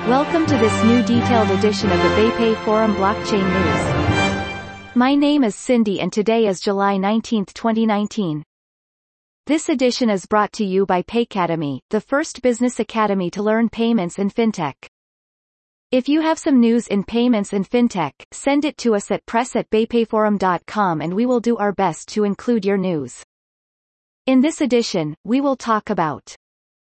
Welcome to this new detailed edition of the BayPay Forum Blockchain News. My name is Cindy and today is July 19, 2019. This edition is brought to you by Paycademy, the first business academy to learn payments and fintech. If you have some news in payments and fintech, send it to us at press@baypayforum.com and we will do our best to include your news. In this edition, we will talk about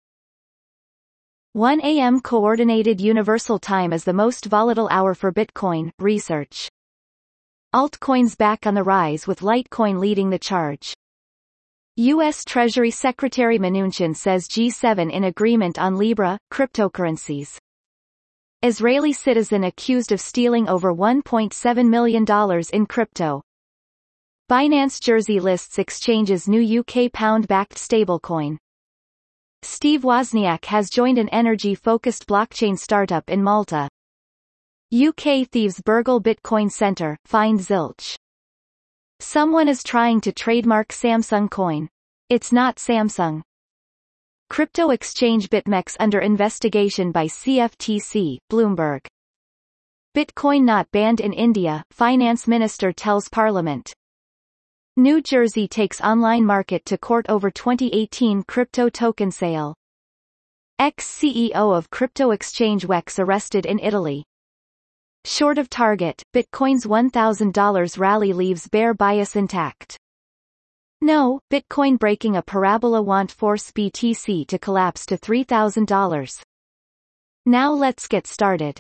1 a.m. Coordinated Universal Time is the most volatile hour for Bitcoin, research. Altcoins back on the rise with Litecoin leading the charge. U.S. Treasury Secretary Mnuchin says G7 in agreement on Libra, cryptocurrencies. Israeli citizen accused of stealing over $1.7 million in crypto. Binance Jersey lists exchange's new UK pound-backed stablecoin. Steve Wozniak has joined an energy-focused blockchain startup in Malta. UK thieves burgle Bitcoin center, find zilch. Someone is trying to trademark Samsung coin. It's not Samsung. Crypto exchange BitMEX under investigation by CFTC, Bloomberg. Bitcoin not banned in India, Finance Minister tells Parliament. New Jersey takes online market to court over 2018 crypto token sale. Ex-CEO of crypto exchange WEX arrested in Italy. Short of target, Bitcoin's $1,000 rally leaves bear bias intact. No, Bitcoin breaking a parabola want force BTC to collapse to $3,000. Now let's get started.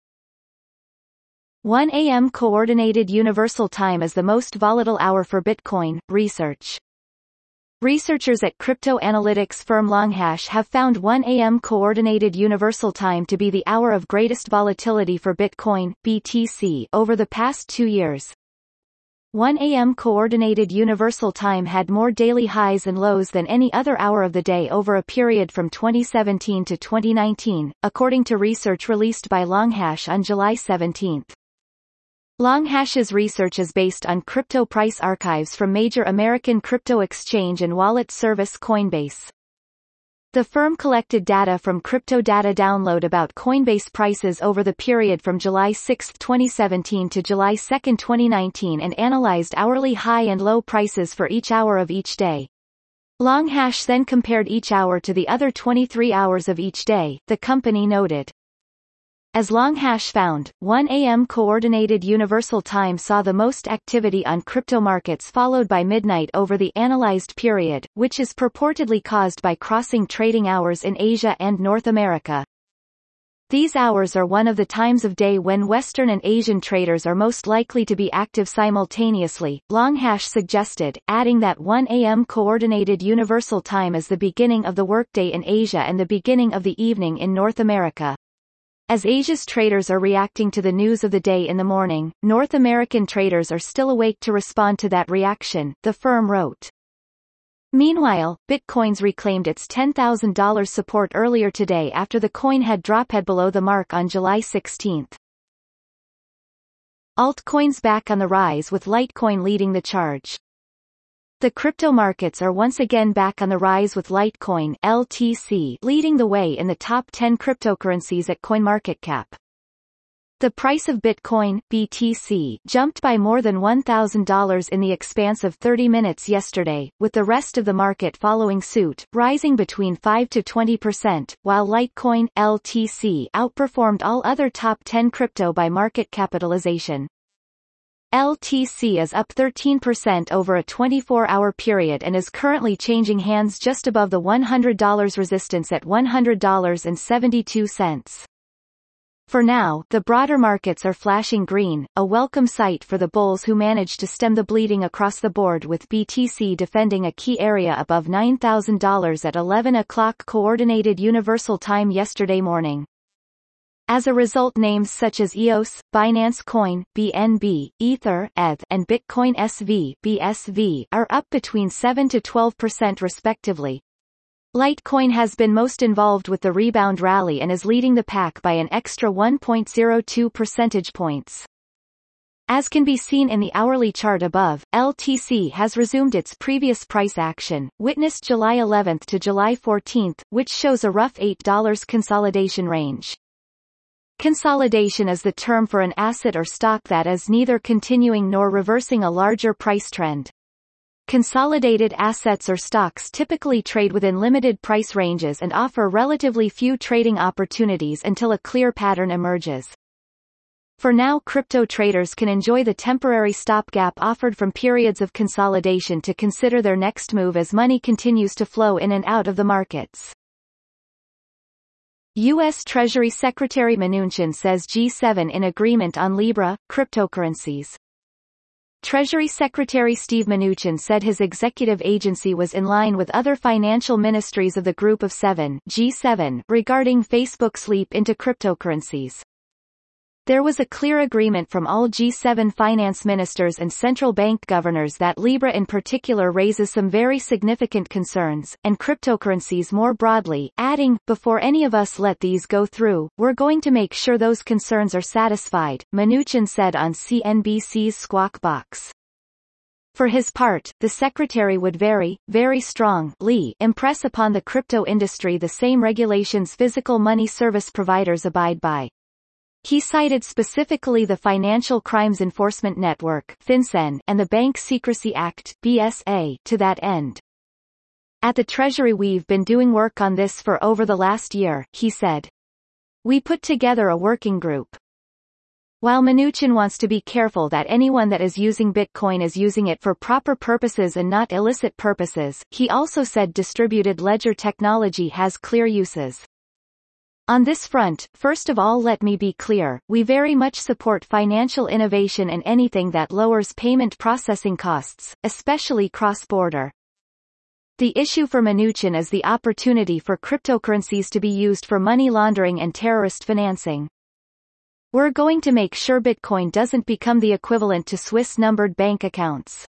1 a.m. Coordinated Universal Time is the most volatile hour for Bitcoin, research. Researchers at crypto analytics firm Longhash have found 1 a.m. Coordinated Universal Time to be the hour of greatest volatility for Bitcoin, BTC, over the past 2 years. 1 a.m. Coordinated Universal Time had more daily highs and lows than any other hour of the day over a period from 2017 to 2019, according to research released by Longhash on July 17. Longhash's research is based on crypto price archives from major American crypto exchange and wallet service Coinbase. The firm collected data from Crypto Data Download about Coinbase prices over the period from July 6, 2017 to July 2, 2019 and analyzed hourly high and low prices for each hour of each day. Longhash then compared each hour to the other 23 hours of each day, the company noted. As Longhash found, 1 a.m. Coordinated Universal Time saw the most activity on crypto markets followed by midnight over the analyzed period, which is purportedly caused by crossing trading hours in Asia and North America. These hours are one of the times of day when Western and Asian traders are most likely to be active simultaneously, Longhash suggested, adding that 1 a.m. Coordinated Universal Time is the beginning of the workday in Asia and the beginning of the evening in North America. As Asia's traders are reacting to the news of the day in the morning, North American traders are still awake to respond to that reaction, the firm wrote. Meanwhile, Bitcoin's reclaimed its $10,000 support earlier today after the coin had dropped below the mark on July 16. Altcoins back on the rise with Litecoin leading the charge. The crypto markets are once again back on the rise with Litecoin, LTC, leading the way in the top 10 cryptocurrencies at CoinMarketCap. The price of Bitcoin, BTC, jumped by more than $1,000 in the expanse of 30 minutes yesterday, with the rest of the market following suit, rising between 5 to 20%, while Litecoin, LTC, outperformed all other top 10 crypto by market capitalization. LTC is up 13% over a 24-hour period and is currently changing hands just above the $100 resistance at $100.72. For now, the broader markets are flashing green, a welcome sight for the bulls who managed to stem the bleeding across the board with BTC defending a key area above $9,000 at 11 o'clock Coordinated Universal Time yesterday morning. As a result, names such as EOS, Binance Coin, BNB, Ether, ETH, and Bitcoin SV, BSV, are up between 7 to 12% respectively. Litecoin has been most involved with the rebound rally and is leading the pack by an extra 1.02 percentage points. As can be seen in the hourly chart above, LTC has resumed its previous price action, witnessed July 11 to July 14, which shows a rough $8 consolidation range. Consolidation is the term for an asset or stock that is neither continuing nor reversing a larger price trend. Consolidated assets or stocks typically trade within limited price ranges and offer relatively few trading opportunities until a clear pattern emerges. For now, crypto traders can enjoy the temporary stopgap offered from periods of consolidation to consider their next move as money continues to flow in and out of the markets. U.S. Treasury Secretary Mnuchin says G7 in agreement on Libra, cryptocurrencies. Treasury Secretary Steve Mnuchin said his executive agency was in line with other financial ministries of the Group of Seven (G7) regarding Facebook's leap into cryptocurrencies. There was a clear agreement from all G7 finance ministers and central bank governors that Libra in particular raises some very significant concerns, and cryptocurrencies more broadly, adding, "Before any of us let these go through, we're going to make sure those concerns are satisfied," Mnuchin said on CNBC's Squawk Box. For his part, the secretary would very strongly impress upon the crypto industry the same regulations physical money service providers abide by. He cited specifically the Financial Crimes Enforcement Network (FinCEN) and the Bank Secrecy Act (BSA) to that end. At the Treasury, we've been doing work on this for over the last year, he said. We put together a working group. While Mnuchin wants to be careful that anyone that is using Bitcoin is using it for proper purposes and not illicit purposes, he also said distributed ledger technology has clear uses. On this front, first of all, let me be clear, we very much support financial innovation and anything that lowers payment processing costs, especially cross-border. The issue for Mnuchin is the opportunity for cryptocurrencies to be used for money laundering and terrorist financing. We're going to make sure Bitcoin doesn't become the equivalent to Swiss-numbered bank accounts.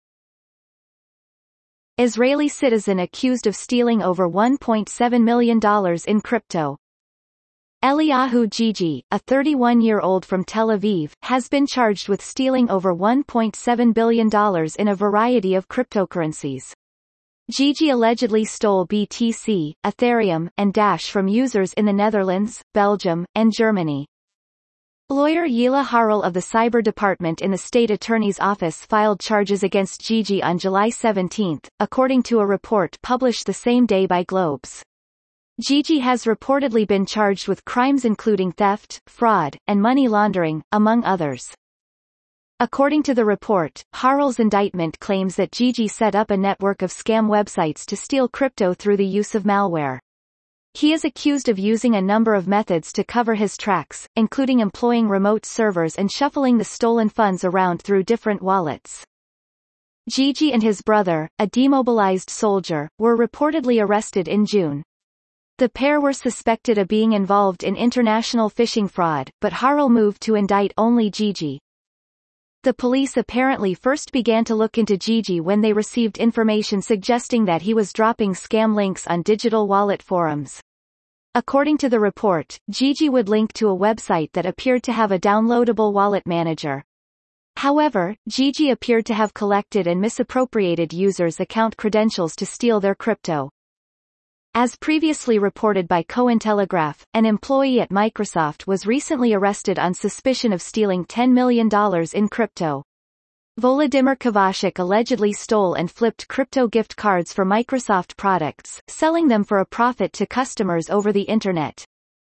Israeli citizen accused of stealing over $1.7 million in crypto. Eliyahu Gigi, a 31-year-old from Tel Aviv, has been charged with stealing over $1.7 billion in a variety of cryptocurrencies. Gigi allegedly stole BTC, Ethereum, and Dash from users in the Netherlands, Belgium, and Germany. Lawyer Yila Harel of the Cyber Department in the State Attorney's Office filed charges against Gigi on July 17, according to a report published the same day by Globes. Gigi has reportedly been charged with crimes including theft, fraud, and money laundering, among others. According to the report, Harel's indictment claims that Gigi set up a network of scam websites to steal crypto through the use of malware. He is accused of using a number of methods to cover his tracks, including employing remote servers and shuffling the stolen funds around through different wallets. Gigi and his brother, a demobilized soldier, were reportedly arrested in June. The pair were suspected of being involved in international phishing fraud, but Harel moved to indict only Gigi. The police apparently first began to look into Gigi when they received information suggesting that he was dropping scam links on digital wallet forums. According to the report, Gigi would link to a website that appeared to have a downloadable wallet manager. However, Gigi appeared to have collected and misappropriated users' account credentials to steal their crypto. As previously reported by Cointelegraph, an employee at Microsoft was recently arrested on suspicion of stealing $10 million in crypto. Volodymyr Kovacic allegedly stole and flipped crypto gift cards for Microsoft products, selling them for a profit to customers over the Internet.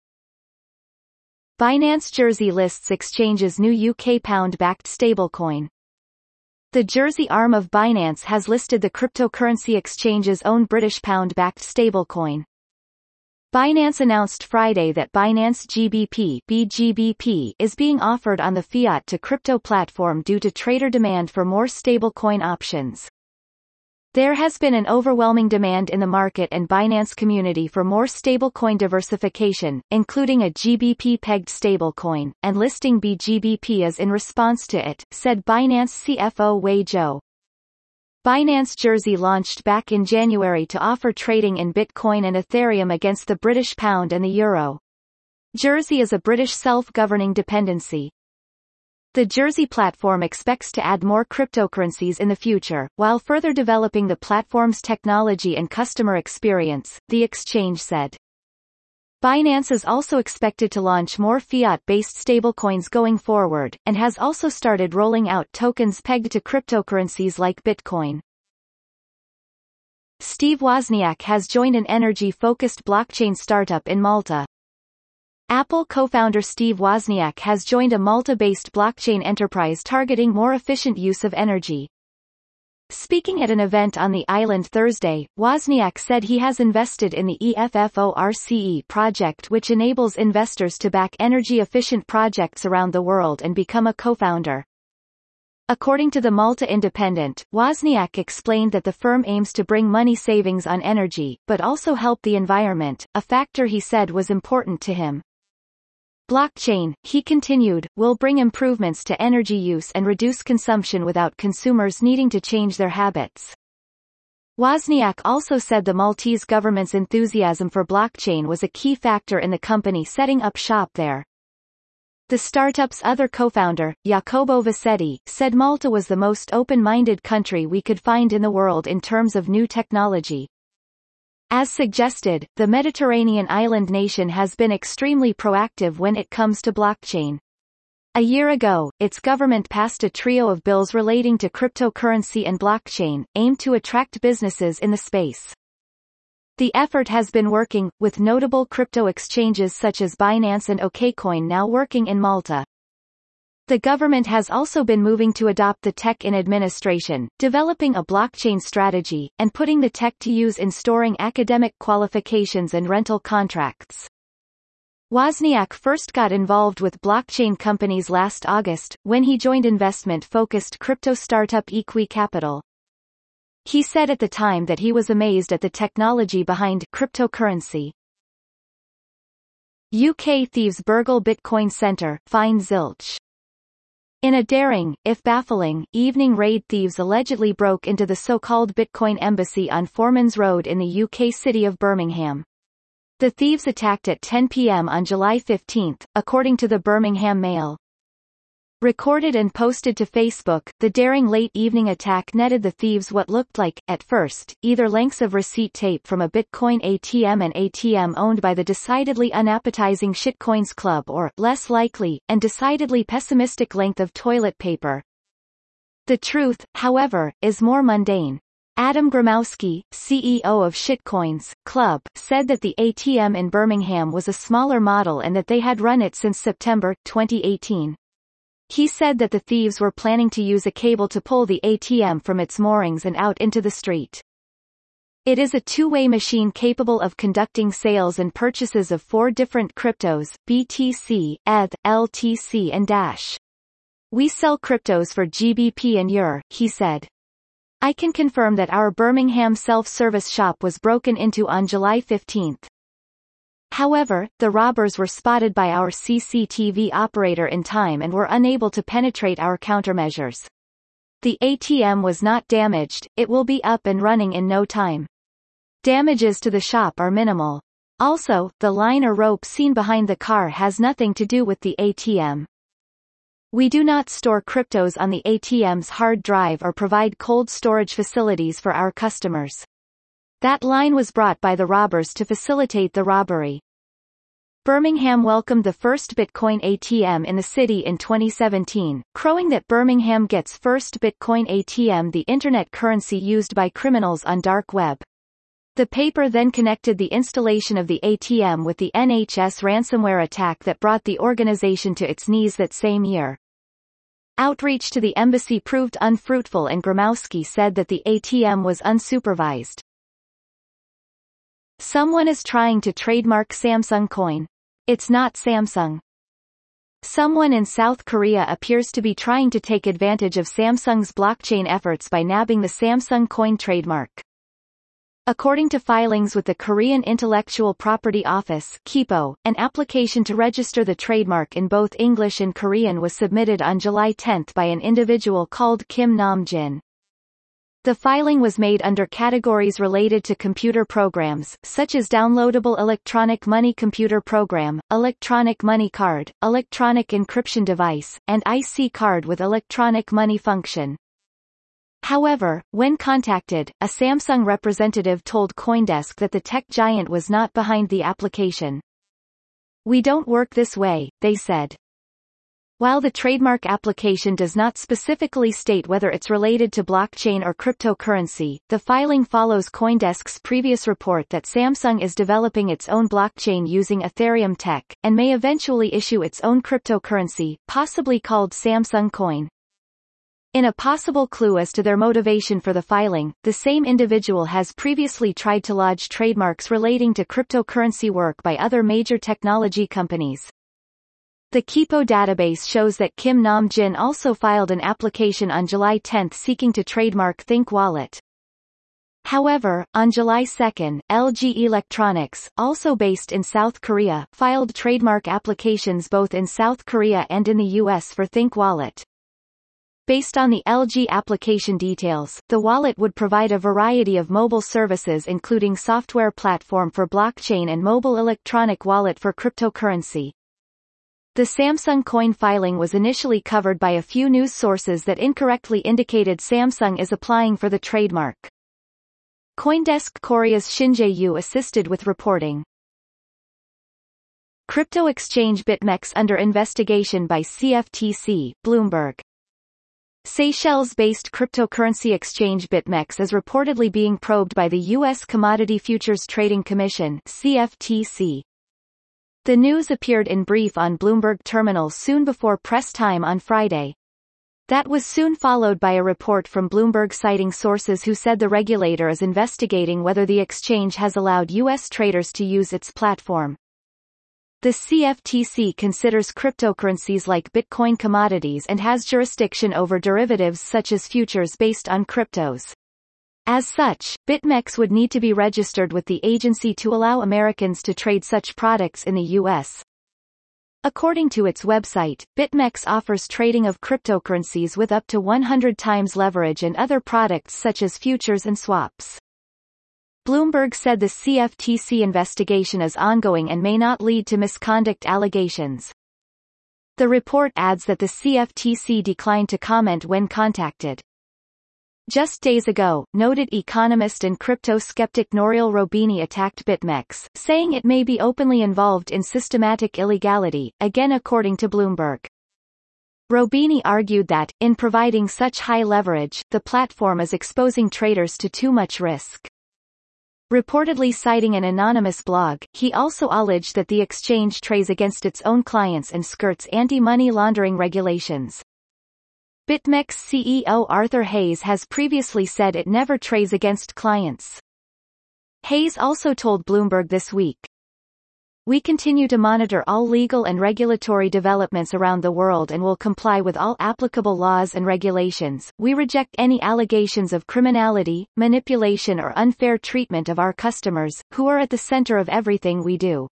Binance Jersey lists exchange's new UK pound-backed stablecoin. The Jersey arm of Binance has listed the cryptocurrency exchange's own British pound-backed stablecoin. Binance announced Friday that Binance GBP (BGBP) is being offered on the fiat-to-crypto platform due to trader demand for more stablecoin options. There has been an overwhelming demand in the market and Binance community for more stablecoin diversification, including a GBP-pegged stablecoin, and listing BGBP is in response to it, said Binance CFO Wei Zhou. Binance Jersey launched back in January to offer trading in Bitcoin and Ethereum against the British pound and the euro. Jersey is a British self-governing dependency. The Jersey platform expects to add more cryptocurrencies in the future, while further developing the platform's technology and customer experience, the exchange said. Binance is also expected to launch more fiat-based stablecoins going forward, and has also started rolling out tokens pegged to cryptocurrencies like Bitcoin. Steve Wozniak has joined an energy-focused blockchain startup in Malta. Apple co-founder Steve Wozniak has joined a Malta-based blockchain enterprise targeting more efficient use of energy. Speaking at an event on the island Thursday, Wozniak said he has invested in the EFFORCE project, which enables investors to back energy-efficient projects around the world, and become a co-founder. According to the Malta Independent, Wozniak explained that the firm aims to bring money savings on energy, but also help the environment, a factor he said was important to him. Blockchain, he continued, will bring improvements to energy use and reduce consumption without consumers needing to change their habits. Wozniak also said the Maltese government's enthusiasm for blockchain was a key factor in the company setting up shop there. The startup's other co-founder, Jacopo Vassetti, said Malta was the most open-minded country we could find in the world in terms of new technology. As suggested, the Mediterranean island nation has been extremely proactive when it comes to blockchain. A year ago, its government passed a trio of bills relating to cryptocurrency and blockchain, aimed to attract businesses in the space. The effort has been working, with notable crypto exchanges such as Binance and OKCoin now working in Malta. The government has also been moving to adopt the tech in administration, developing a blockchain strategy, and putting the tech to use in storing academic qualifications and rental contracts. Wozniak first got involved with blockchain companies last August, when he joined investment-focused crypto startup Equi Capital. He said at the time that he was amazed at the technology behind cryptocurrency. UK thieves burgle Bitcoin Centre, find zilch. In a daring, if baffling, evening raid, thieves allegedly broke into the so-called Bitcoin Embassy on Foreman's Road in the UK city of Birmingham. The thieves attacked at 10 p.m. on July 15, according to the Birmingham Mail. Recorded and posted to Facebook, the daring late-evening attack netted the thieves what looked like, at first, either lengths of receipt tape from a Bitcoin ATM and ATM owned by the decidedly unappetizing Shitcoins Club, or, less likely, and decidedly pessimistic length of toilet paper. The truth, however, is more mundane. Adam Gromowski, CEO of Shitcoins Club, said that the ATM in Birmingham was a smaller model and that they had run it since September 2018. He said that the thieves were planning to use a cable to pull the ATM from its moorings and out into the street. It is a two-way machine capable of conducting sales and purchases of 4 different cryptos, BTC, ETH, LTC and Dash. We sell cryptos for GBP and EUR, he said. I can confirm that our Birmingham self-service shop was broken into on July 15. However, the robbers were spotted by our CCTV operator in time and were unable to penetrate our countermeasures. The ATM was not damaged, it will be up and running in no time. Damages to the shop are minimal. Also, the line or rope seen behind the car has nothing to do with the ATM. We do not store cryptos on the ATM's hard drive or provide cold storage facilities for our customers. That line was brought by the robbers to facilitate the robbery. Birmingham welcomed the first Bitcoin ATM in the city in 2017, crowing that Birmingham gets first Bitcoin ATM, the internet currency used by criminals on dark web. The paper then connected the installation of the ATM with the NHS ransomware attack that brought the organization to its knees that same year. Outreach to the embassy proved unfruitful and Gromowski said that the ATM was unsupervised. Someone is trying to trademark Samsung coin. It's not Samsung. Someone in South Korea appears to be trying to take advantage of Samsung's blockchain efforts by nabbing the Samsung coin trademark. According to filings with the Korean Intellectual Property Office (KIPO), an application to register the trademark in both English and Korean was submitted on July 10 by an individual called Kim Nam-jin. The filing was made under categories related to computer programs, such as downloadable electronic money computer program, electronic money card, electronic encryption device, and IC card with electronic money function. However, when contacted, a Samsung representative told CoinDesk that the tech giant was not behind the application. "We don't work this way," they said. While the trademark application does not specifically state whether it's related to blockchain or cryptocurrency, the filing follows CoinDesk's previous report that Samsung is developing its own blockchain using Ethereum tech, and may eventually issue its own cryptocurrency, possibly called Samsung Coin. In a possible clue as to their motivation for the filing, the same individual has previously tried to lodge trademarks relating to cryptocurrency work by other major technology companies. The Kipo database shows that Kim Nam-jin also filed an application on July 10 seeking to trademark Think Wallet. However, on July 2, LG Electronics, also based in South Korea, filed trademark applications both in South Korea and in the US for Think Wallet. Based on the LG application details, the wallet would provide a variety of mobile services including software platform for blockchain and mobile electronic wallet for cryptocurrency. The Samsung Coin filing was initially covered by a few news sources that incorrectly indicated Samsung is applying for the trademark. CoinDesk Korea's Shin Jae-yu assisted with reporting. Crypto exchange BitMEX under investigation by CFTC, Bloomberg. Seychelles-based cryptocurrency exchange BitMEX is reportedly being probed by the U.S. Commodity Futures Trading Commission, CFTC. The news appeared in brief on Bloomberg Terminal soon before press time on Friday. That was soon followed by a report from Bloomberg citing sources who said the regulator is investigating whether the exchange has allowed U.S. traders to use its platform. The CFTC considers cryptocurrencies like Bitcoin commodities and has jurisdiction over derivatives such as futures based on cryptos. As such, BitMEX would need to be registered with the agency to allow Americans to trade such products in the U.S. According to its website, BitMEX offers trading of cryptocurrencies with up to 100 times leverage and other products such as futures and swaps. Bloomberg said the CFTC investigation is ongoing and may not lead to misconduct allegations. The report adds that the CFTC declined to comment when contacted. Just days ago, noted economist and crypto skeptic Nouriel Roubini attacked BitMEX, saying it may be openly involved in systematic illegality, again according to Bloomberg. Roubini argued that, in providing such high leverage, the platform is exposing traders to too much risk. Reportedly citing an anonymous blog, he also alleged that the exchange trades against its own clients and skirts anti-money laundering regulations. BitMEX CEO Arthur Hayes has previously said it never trades against clients. Hayes also told Bloomberg this week, "We continue to monitor all legal and regulatory developments around the world and will comply with all applicable laws and regulations. We reject any allegations of criminality, manipulation or unfair treatment of our customers, who are at the center of everything we do."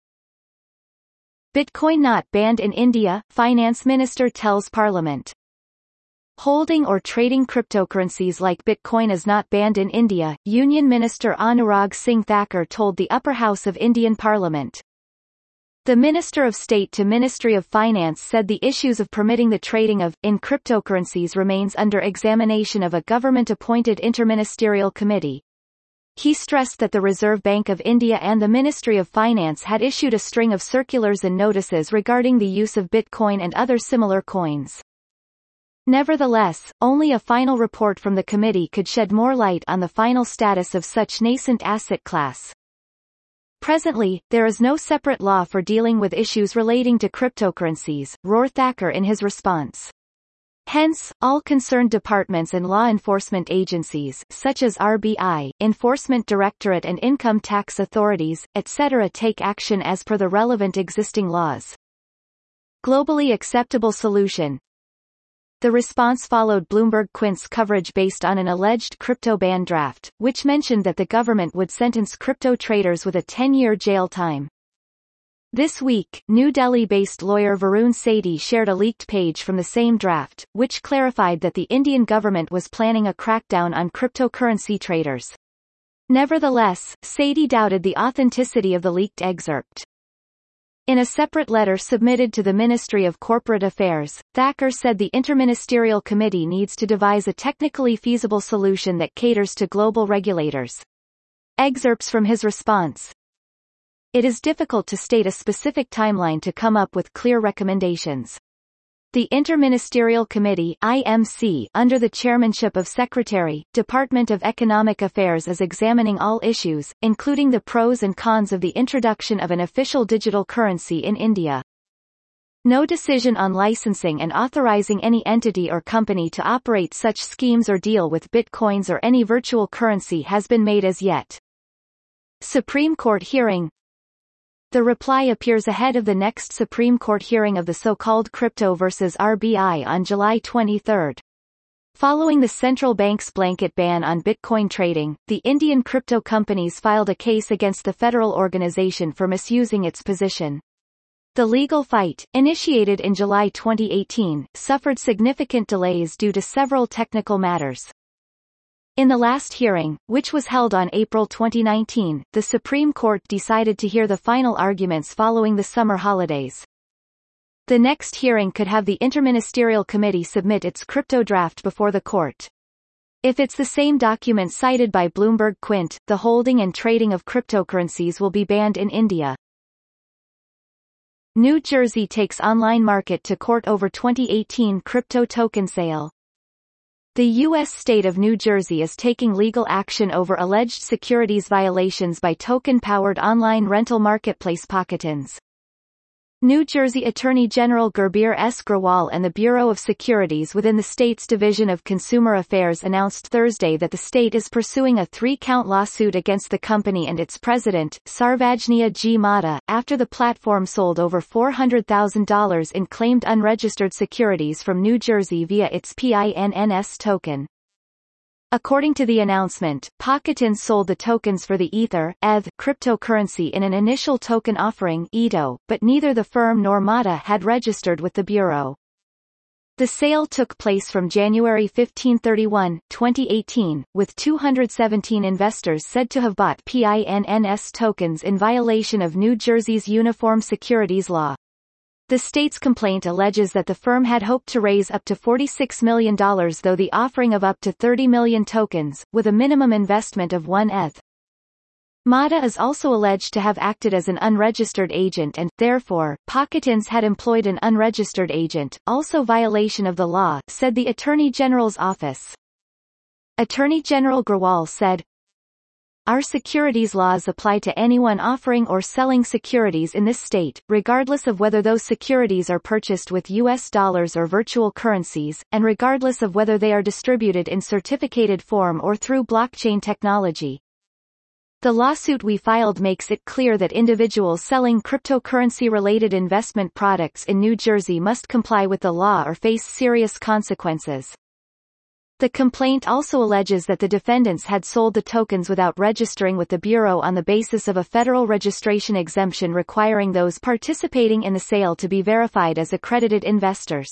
Bitcoin not banned in India, Finance Minister tells Parliament. Holding or trading cryptocurrencies like Bitcoin is not banned in India, Union Minister Anurag Singh Thakur told the Upper House of Indian Parliament. The Minister of State to Ministry of Finance said the issues of permitting the trading of, in cryptocurrencies remains under examination of a government-appointed interministerial committee. He stressed that the Reserve Bank of India and the Ministry of Finance had issued a string of circulars and notices regarding the use of Bitcoin and other similar coins. Nevertheless, only a final report from the committee could shed more light on the final status of such nascent asset class. Presently, there is no separate law for dealing with issues relating to cryptocurrencies, roared Thakur in his response. Hence, all concerned departments and law enforcement agencies, such as RBI, Enforcement Directorate and income tax authorities, etc. take action as per the relevant existing laws. Globally acceptable solution. The response followed Bloomberg Quint's coverage based on an alleged crypto ban draft, which mentioned that the government would sentence crypto traders with a 10-year jail time. This week, New Delhi-based lawyer Varun Sethi shared a leaked page from the same draft, which clarified that the Indian government was planning a crackdown on cryptocurrency traders. Nevertheless, Sethi doubted the authenticity of the leaked excerpt. In a separate letter submitted to the Ministry of Corporate Affairs, Thakur said the Interministerial Committee needs to devise a technically feasible solution that caters to global regulators. Excerpts from his response. it is difficult to state a specific timeline to come up with clear recommendations. The Interministerial Committee (IMC), under the chairmanship of Secretary, Department of Economic Affairs, is examining all issues, including the pros and cons of the introduction of an official digital currency in India. No decision on licensing and authorizing any entity or company to operate such schemes or deal with bitcoins or any virtual currency has been made as yet. Supreme Court hearing. The reply appears ahead of the next Supreme Court hearing of the so-called Crypto versus RBI on July 23. Following the central bank's blanket ban on Bitcoin trading, the Indian crypto companies filed a case against the federal organization for misusing its position. The legal fight, initiated in July 2018, suffered significant delays due to several technical matters. In the last hearing, which was held on April 2019, the Supreme Court decided to hear the final arguments following the summer holidays. The next hearing could have the Interministerial Committee submit its crypto draft before the court. If it's the same document cited by Bloomberg Quint, the holding and trading of cryptocurrencies will be banned in India. New Jersey takes online market to court over 2018 crypto token sale. The U.S. state of New Jersey is taking legal action over alleged securities violations by token-powered online rental marketplace Pocketons. New Jersey Attorney General Gurbir S. Grewal and the Bureau of Securities within the state's Division of Consumer Affairs announced Thursday that the state is pursuing a 3-count lawsuit against the company and its president, Sarvajña G. Mata, after the platform sold over $400,000 in claimed unregistered securities from New Jersey via its PINNS token. According to the announcement, Pocketons sold the tokens for the Ether (ETH) cryptocurrency in an initial token offering (ETO), but neither the firm nor Mata had registered with the Bureau. The sale took place from January 15–31, 2018, with 217 investors said to have bought PINNS tokens in violation of New Jersey's Uniform Securities Law. The state's complaint alleges that the firm had hoped to raise up to $46 million through the offering of up to 30 million tokens, with a minimum investment of 1 ETH. Mata is also alleged to have acted as an unregistered agent and, therefore, Pocketons had employed an unregistered agent, also violation of the law, said the Attorney General's office. Attorney General Grewal said, "Our securities laws apply to anyone offering or selling securities in this state, regardless of whether those securities are purchased with U.S. dollars or virtual currencies, and regardless of whether they are distributed in certificated form or through blockchain technology." The lawsuit we filed makes it clear that individuals selling cryptocurrency-related investment products in New Jersey must comply with the law or face serious consequences. The complaint also alleges that the defendants had sold the tokens without registering with the Bureau on the basis of a federal registration exemption requiring those participating in the sale to be verified as accredited investors.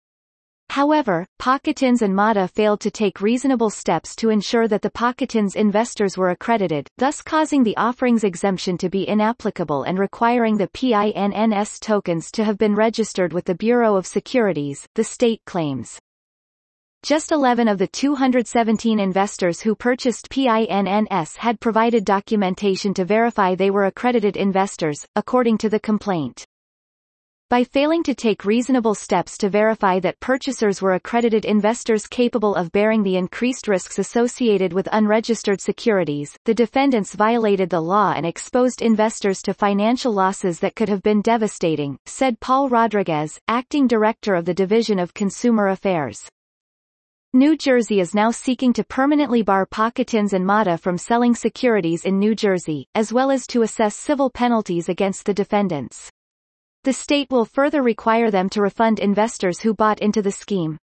However, Pocketons and Mata failed to take reasonable steps to ensure that the Pocketons investors were accredited, thus causing the offering's exemption to be inapplicable and requiring the PINNS tokens to have been registered with the Bureau of Securities, the state claims. Just 11 of the 217 investors who purchased PINNS had provided documentation to verify they were accredited investors, according to the complaint. By failing to take reasonable steps to verify that purchasers were accredited investors capable of bearing the increased risks associated with unregistered securities, the defendants violated the law and exposed investors to financial losses that could have been devastating, said Paul Rodriguez, acting director of the Division of Consumer Affairs. New Jersey is now seeking to permanently bar Pocketons and Mata from selling securities in New Jersey, as well as to assess civil penalties against the defendants. The state will further require them to refund investors who bought into the scheme.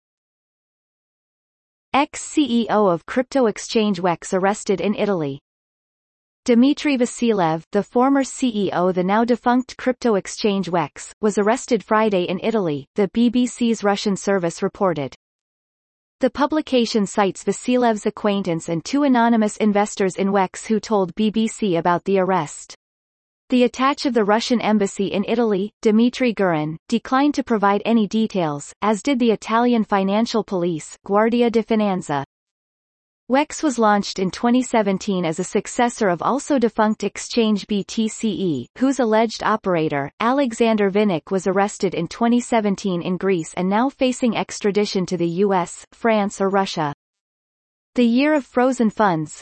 Ex-CEO of crypto exchange WEX arrested in Italy. Dmitry Vasilev, the former CEO of the now-defunct crypto exchange WEX, was arrested Friday in Italy, the BBC's Russian service reported. The publication cites Vasilev's acquaintance and 2 anonymous investors in WEX who told BBC about the arrest. The attaché of the Russian embassy in Italy, Dmitry Gurin, declined to provide any details, as did the Italian financial police, Guardia di Finanza. WEX was launched in 2017 as a successor of also defunct exchange BTCE, whose alleged operator, Alexander Vinnik, was arrested in 2017 in Greece and now facing extradition to the US, France or Russia. The year of frozen funds.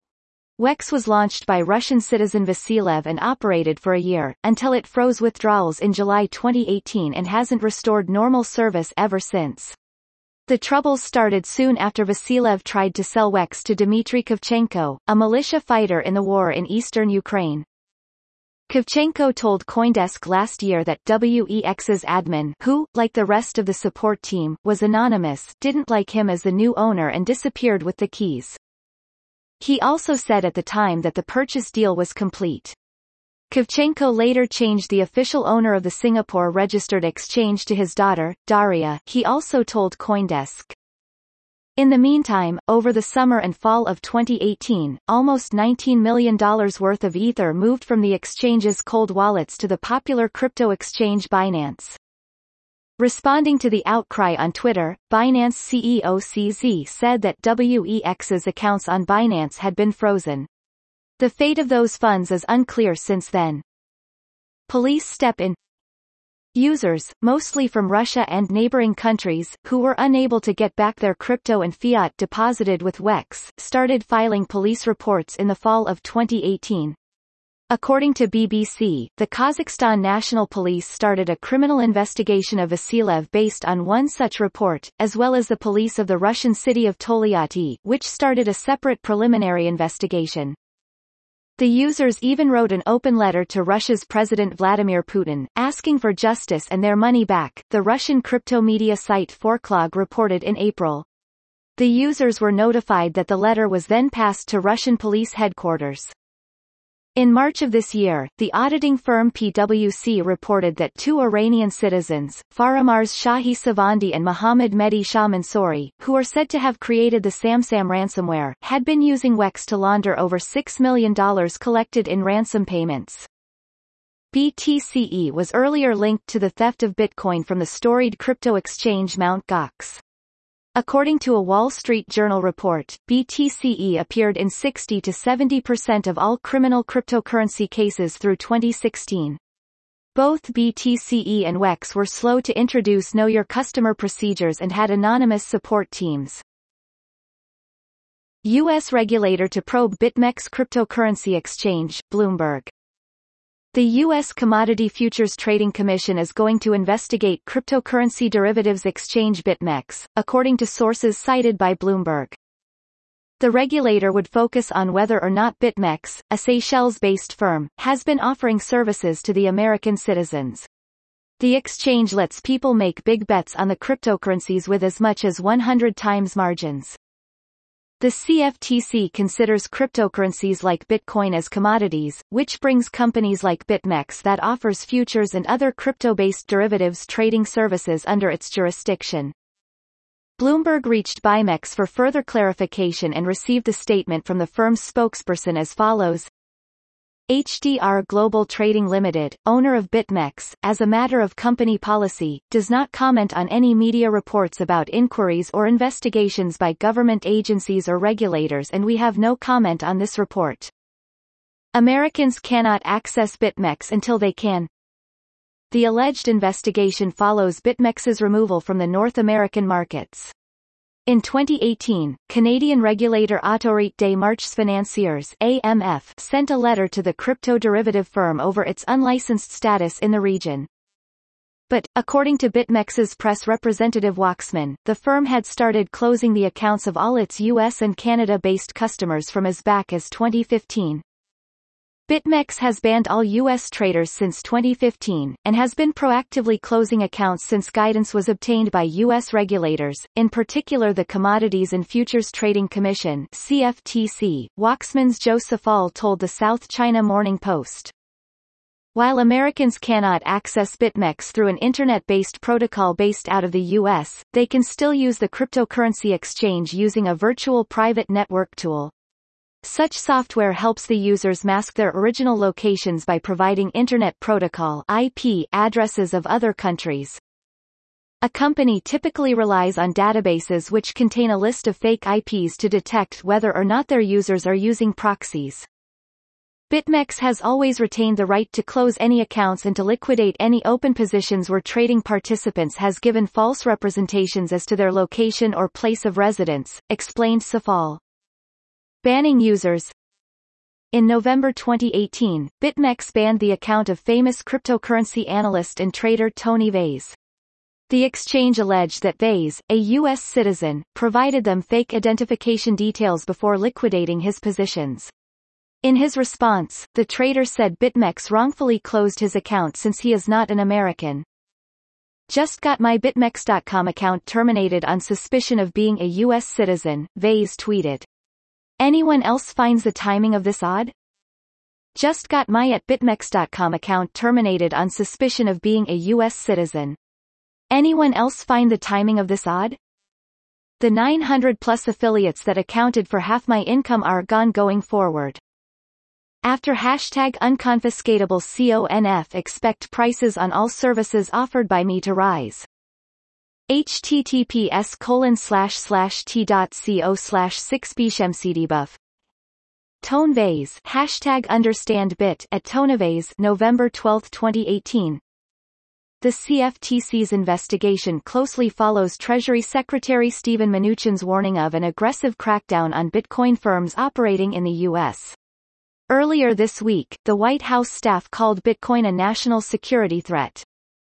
WEX was launched by Russian citizen Vasilev and operated for a year, until it froze withdrawals in July 2018 and hasn't restored normal service ever since. The troubles started soon after Vasilev tried to sell WEX to Dmitry Kravchenko, a militia fighter in the war in eastern Ukraine. Kravchenko told CoinDesk last year that WEX's admin, who, like the rest of the support team, was anonymous, didn't like him as the new owner and disappeared with the keys. He also said at the time that the purchase deal was complete. Kravchenko later changed the official owner of the Singapore-registered exchange to his daughter, Daria, he also told CoinDesk. In the meantime, over the summer and fall of 2018, almost $19 million worth of Ether moved from the exchange's cold wallets to the popular crypto exchange Binance. Responding to the outcry on Twitter, Binance CEO CZ said that WEX's accounts on Binance had been frozen. The fate of those funds is unclear since then. Police step in. Users, mostly from Russia and neighboring countries, who were unable to get back their crypto and fiat deposited with WEX, started filing police reports in the fall of 2018. According to BBC, the Kazakhstan National Police started a criminal investigation of Vasilev based on one such report, as well as the police of the Russian city of Tolyatti, which started a separate preliminary investigation. The users even wrote an open letter to Russia's President Vladimir Putin, asking for justice and their money back, the Russian crypto media site Forklog reported in April. The users were notified that the letter was then passed to Russian police headquarters. In March of this year, the auditing firm PwC reported that two Iranian citizens, Faramarz Shahi Savandi and Mohammad Mehdi Shah Mansouri, who are said to have created the SamSam ransomware, had been using WEX to launder over $6 million collected in ransom payments. BTCE was earlier linked to the theft of Bitcoin from the storied crypto exchange Mt. Gox. According to a Wall Street Journal report, BTCE appeared in 60 to 70% of all criminal cryptocurrency cases through 2016. Both BTCE and WEX were slow to introduce Know Your Customer procedures and had anonymous support teams. U.S. regulator to probe BitMEX cryptocurrency exchange, Bloomberg. The U.S. Commodity Futures Trading Commission is going to investigate cryptocurrency derivatives exchange BitMEX, according to sources cited by Bloomberg. The regulator would focus on whether or not BitMEX, a Seychelles-based firm, has been offering services to the American citizens. The exchange lets people make big bets on the cryptocurrencies with as much as 100 times margins. The CFTC considers cryptocurrencies like Bitcoin as commodities, which brings companies like BitMEX that offers futures and other crypto-based derivatives trading services under its jurisdiction. Bloomberg reached BitMEX for further clarification and received a statement from the firm's spokesperson as follows. HDR Global Trading Limited, owner of BitMEX, as a matter of company policy, does not comment on any media reports about inquiries or investigations by government agencies or regulators, and we have no comment on this report. Americans cannot access BitMEX until they can. The alleged investigation follows BitMEX's removal from the North American markets. In 2018, Canadian regulator Autorité des Marchés Financiers (AMF) sent a letter to the crypto derivative firm over its unlicensed status in the region. But, according to BitMEX's press representative Waxman, the firm had started closing the accounts of all its US and Canada-based customers from as back as 2015. BitMEX has banned all U.S. traders since 2015, and has been proactively closing accounts since guidance was obtained by U.S. regulators, in particular the Commodities and Futures Trading Commission (CFTC), Waxman's Joe Safal told the South China Morning Post. While Americans cannot access BitMEX through an internet-based protocol based out of the U.S., they can still use the cryptocurrency exchange using a virtual private network tool. Such software helps the users mask their original locations by providing Internet Protocol (IP) addresses of other countries. A company typically relies on databases which contain a list of fake IPs to detect whether or not their users are using proxies. BitMEX has always retained the right to close any accounts and to liquidate any open positions where trading participants has given false representations as to their location or place of residence, explained Safal. Banning users. In November 2018, BitMEX banned the account of famous cryptocurrency analyst and trader Tony Vays. The exchange alleged that Vays, a U.S. citizen, provided them fake identification details before liquidating his positions. In his response, the trader said BitMEX wrongfully closed his account since he is not an American. Just got my BitMEX.com account terminated on suspicion of being a U.S. citizen, Vays tweeted. Anyone else finds the timing of this odd? Just got my @BitMEX.com account terminated on suspicion of being a U.S. citizen. Anyone else find the timing of this odd? The 900-plus affiliates that accounted for half my income are gone going forward. After #unconfiscatable CONF expect prices on all services offered by me to rise. https://t.co/6bshmcdbuff. Tone Vays #UnderstandBit at ToneVays November 12, 2018. The CFTC's investigation closely follows Treasury Secretary Steven Mnuchin's warning of an aggressive crackdown on Bitcoin firms operating in the U.S. Earlier this week, the White House staff called Bitcoin a national security threat.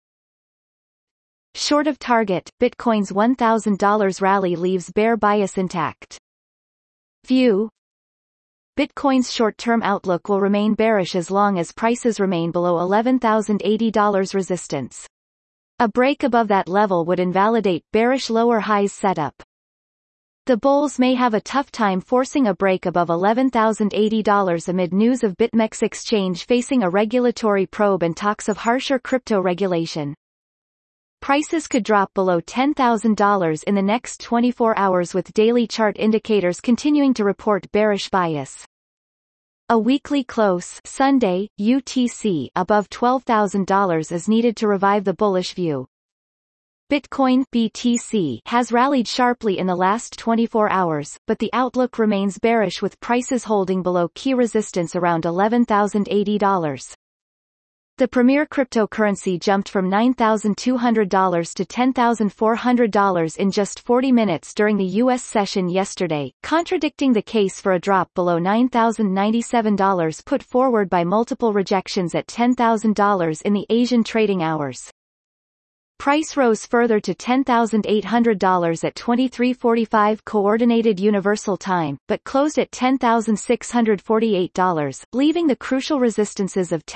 Short of target, Bitcoin's $1,000 rally leaves bear bias intact. View. Bitcoin's short-term outlook will remain bearish as long as prices remain below $11,080 resistance. A break above that level would invalidate bearish lower highs setup. The bulls may have a tough time forcing a break above $11,080 amid news of BitMEX exchange facing a regulatory probe and talks of harsher crypto regulation. Prices could drop below $10,000 in the next 24 hours with daily chart indicators continuing to report bearish bias. A weekly close Sunday, UTC above $12,000 is needed to revive the bullish view. Bitcoin BTC has rallied sharply in the last 24 hours, but the outlook remains bearish with prices holding below key resistance around $11,080. The premier cryptocurrency jumped from $9,200 to $10,400 in just 40 minutes during the U.S. session yesterday, contradicting the case for a drop below $9,097 put forward by multiple rejections at $10,000 in the Asian trading hours. Price rose further to $10,800 at 23:45 Coordinated Universal Time, but closed at $10,648, leaving the crucial resistances of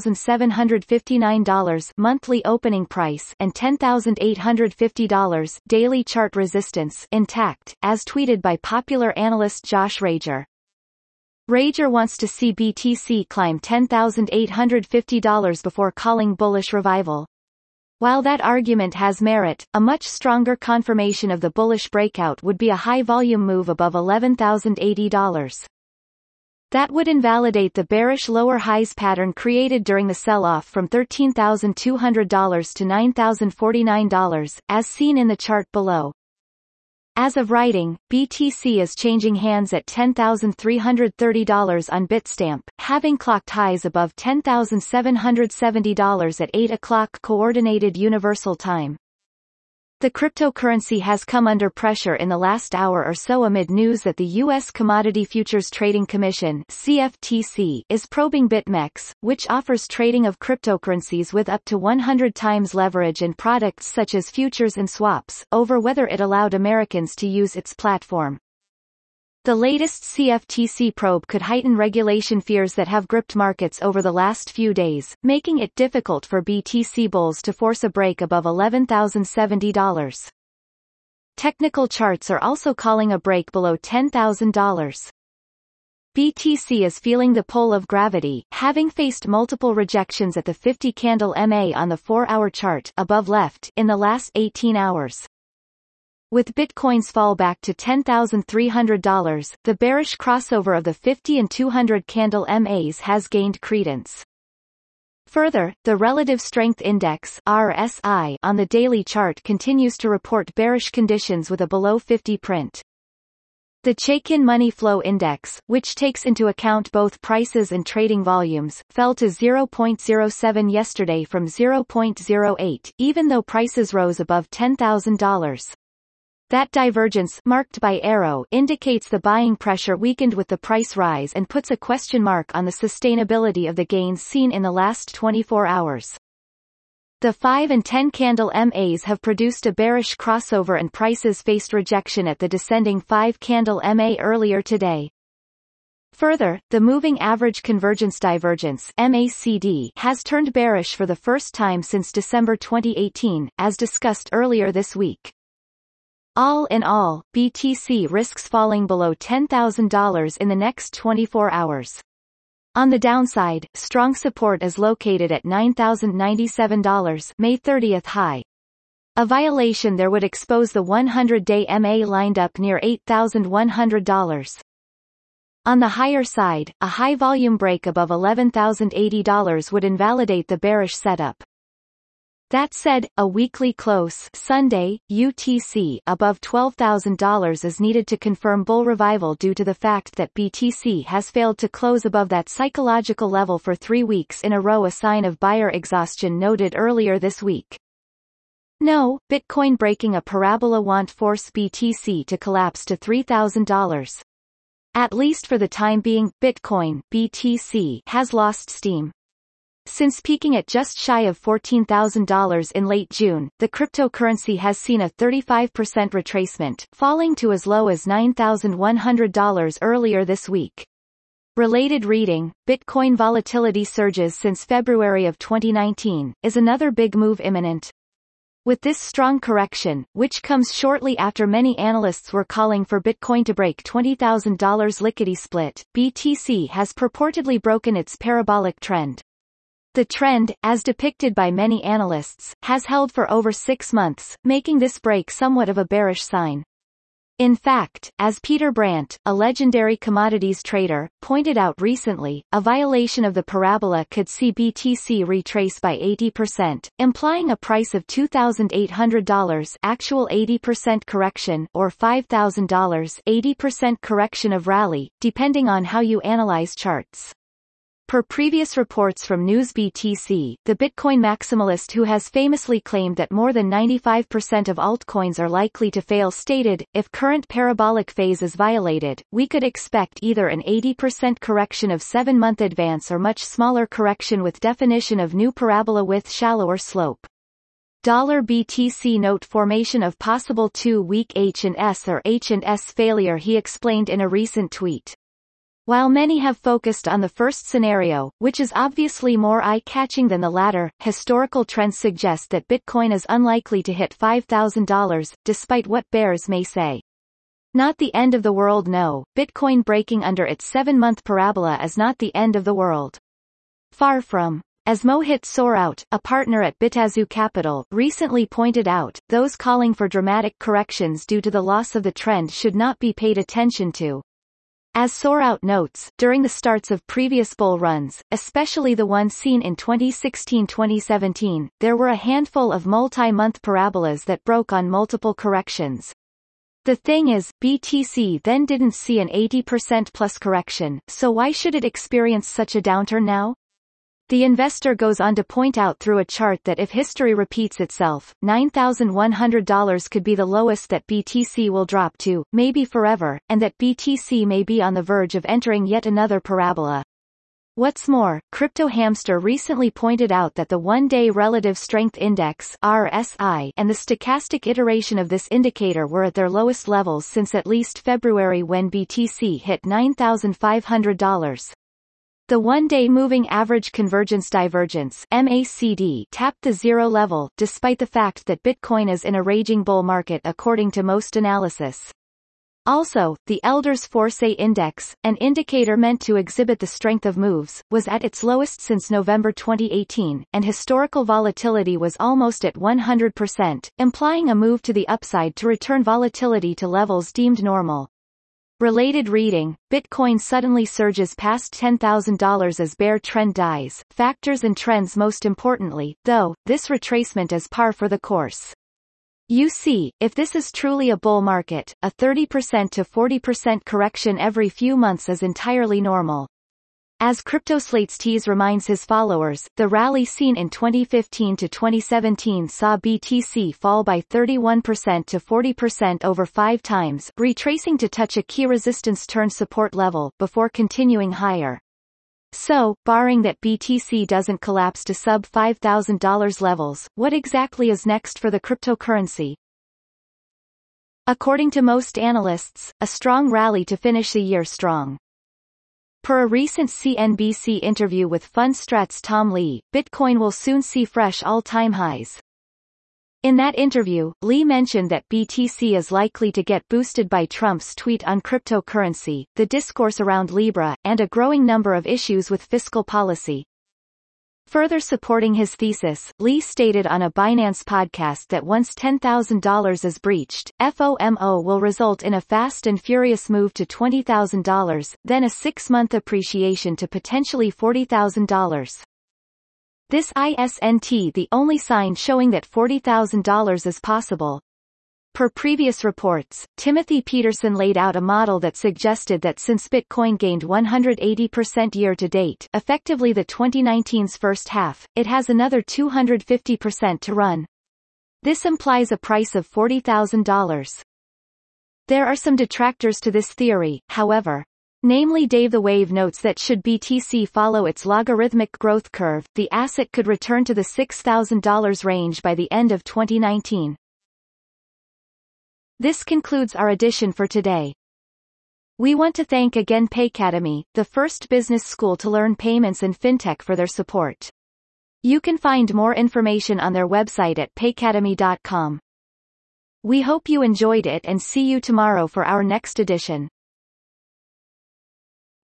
$10,759 monthly opening price and $10,850 daily chart resistance intact, as tweeted by popular analyst Josh Rager. Rager wants to see BTC climb $10,850 before calling bullish revival. While that argument has merit, a much stronger confirmation of the bullish breakout would be a high-volume move above $11,080. That would invalidate the bearish lower highs pattern created during the sell-off from $13,200 to $9,049, as seen in the chart below. As of writing, BTC is changing hands at $10,330 on Bitstamp, having clocked highs above $10,770 at 8 o'clock Coordinated Universal Time. The cryptocurrency has come under pressure in the last hour or so amid news that the U.S. Commodity Futures Trading Commission (CFTC) is probing BitMEX, which offers trading of cryptocurrencies with up to 100 times leverage in products such as futures and swaps, over whether it allowed Americans to use its platform. The latest CFTC probe could heighten regulation fears that have gripped markets over the last few days, making it difficult for BTC bulls to force a break above $11,070. Technical charts are also calling a break below $10,000. BTC is feeling the pull of gravity, having faced multiple rejections at the 50-candle MA on the 4-hour chart above left in the last 18 hours. With Bitcoin's fall back to $10,300, the bearish crossover of the 50 and 200 candle MAs has gained credence. Further, the Relative Strength Index (RSI) on the daily chart continues to report bearish conditions with a below 50 print. The Chaikin Money Flow Index, which takes into account both prices and trading volumes, fell to 0.07 yesterday from 0.08, even though prices rose above $10,000. That divergence, marked by arrow, indicates the buying pressure weakened with the price rise and puts a question mark on the sustainability of the gains seen in the last 24 hours. The 5 and 10 candle MAs have produced a bearish crossover and prices faced rejection at the descending 5 candle MA earlier today. Further, the Moving Average Convergence Divergence (MACD) has turned bearish for the first time since December 2018, as discussed earlier this week. All in all, BTC risks falling below $10,000 in the next 24 hours. On the downside, strong support is located at $9,097 May 30th high. A violation there would expose the 100-day MA lined up near $8,100. On the higher side, a high-volume break above $11,080 would invalidate the bearish setup. That said, a weekly close Sunday, UTC above $12,000 is needed to confirm bull revival due to the fact that BTC has failed to close above that psychological level for 3 weeks in a row, a sign of buyer exhaustion noted earlier this week. No, Bitcoin breaking a parabola won't force BTC to collapse to $3,000. At least for the time being, Bitcoin BTC has lost steam. Since peaking at just shy of $14,000 in late June, the cryptocurrency has seen a 35% retracement, falling to as low as $9,100 earlier this week. Related reading, Bitcoin volatility surges since February of 2019, is another big move imminent? With this strong correction, which comes shortly after many analysts were calling for Bitcoin to break $20,000 lickety-split, BTC has purportedly broken its parabolic trend. The trend, as depicted by many analysts, has held for over 6 months, making this break somewhat of a bearish sign. In fact, as Peter Brandt, a legendary commodities trader, pointed out recently, a violation of the parabola could see BTC retrace by 80%, implying a price of $2,800 actual 80% correction or $5,000 80% correction of rally, depending on how you analyze charts. Per previous reports from NewsBTC, the Bitcoin maximalist who has famously claimed that more than 95% of altcoins are likely to fail stated, if current parabolic phase is violated, we could expect either an 80% correction of 7-month advance or much smaller correction with definition of new parabola with shallower slope. $BTC note formation of possible 2-week H&S or H&S failure, he explained in a recent tweet. While many have focused on the first scenario, which is obviously more eye-catching than the latter, historical trends suggest that Bitcoin is unlikely to hit $5,000, despite what bears may say. Not the end of the world. No, Bitcoin breaking under its 7-month parabola is not the end of the world. Far from. As Mohit Soraut, a partner at Bitazoo Capital, recently pointed out, those calling for dramatic corrections due to the loss of the trend should not be paid attention to. As Soraut notes, during the starts of previous bull runs, especially the one seen in 2016-2017, there were a handful of multi-month parabolas that broke on multiple corrections. The thing is, BTC then didn't see an 80% plus correction, so why should it experience such a downturn now? The investor goes on to point out through a chart that if history repeats itself, $9,100 could be the lowest that BTC will drop to, maybe forever, and that BTC may be on the verge of entering yet another parabola. What's more, Crypto Hamster recently pointed out that the one-day Relative Strength Index (RSI) and the stochastic iteration of this indicator were at their lowest levels since at least February when BTC hit $9,500. The one-day Moving Average Convergence Divergence (MACD) tapped the zero level, despite the fact that Bitcoin is in a raging bull market according to most analysis. Also, the Elders Force Index, an indicator meant to exhibit the strength of moves, was at its lowest since November 2018, and historical volatility was almost at 100%, implying a move to the upside to return volatility to levels deemed normal. Related reading, Bitcoin suddenly surges past $10,000 as bear trend dies. Factors and trends. Most importantly, though, this retracement is par for the course. You see, if this is truly a bull market, a 30% to 40% correction every few months is entirely normal. As CryptoSlates Tease reminds his followers, the rally seen in 2015 to 2017 saw BTC fall by 31% to 40% over 5 times, retracing to touch a key resistance turn support level, before continuing higher. So, barring that BTC doesn't collapse to sub $5,000 levels, what exactly is next for the cryptocurrency? According to most analysts, a strong rally to finish the year strong. Per a recent CNBC interview with Fundstrat's Tom Lee, Bitcoin will soon see fresh all-time highs. In that interview, Lee mentioned that BTC is likely to get boosted by Trump's tweet on cryptocurrency, the discourse around Libra, and a growing number of issues with fiscal policy. Further supporting his thesis, Lee stated on a Binance podcast that once $10,000 is breached, FOMO will result in a fast and furious move to $20,000, then a 6-month appreciation to potentially $40,000. This isn't the only sign showing that $40,000 is possible. Per previous reports, Timothy Peterson laid out a model that suggested that since Bitcoin gained 180% year-to-date, effectively the 2019's first half, it has another 250% to run. This implies a price of $40,000. There are some detractors to this theory, however. Namely, Dave the Wave notes that should BTC follow its logarithmic growth curve, the asset could return to the $6,000 range by the end of 2019. This concludes our edition for today. We want to thank again Paycademy, the first business school to learn payments and fintech, for their support. You can find more information on their website at paycademy.com. We hope you enjoyed it and see you tomorrow for our next edition.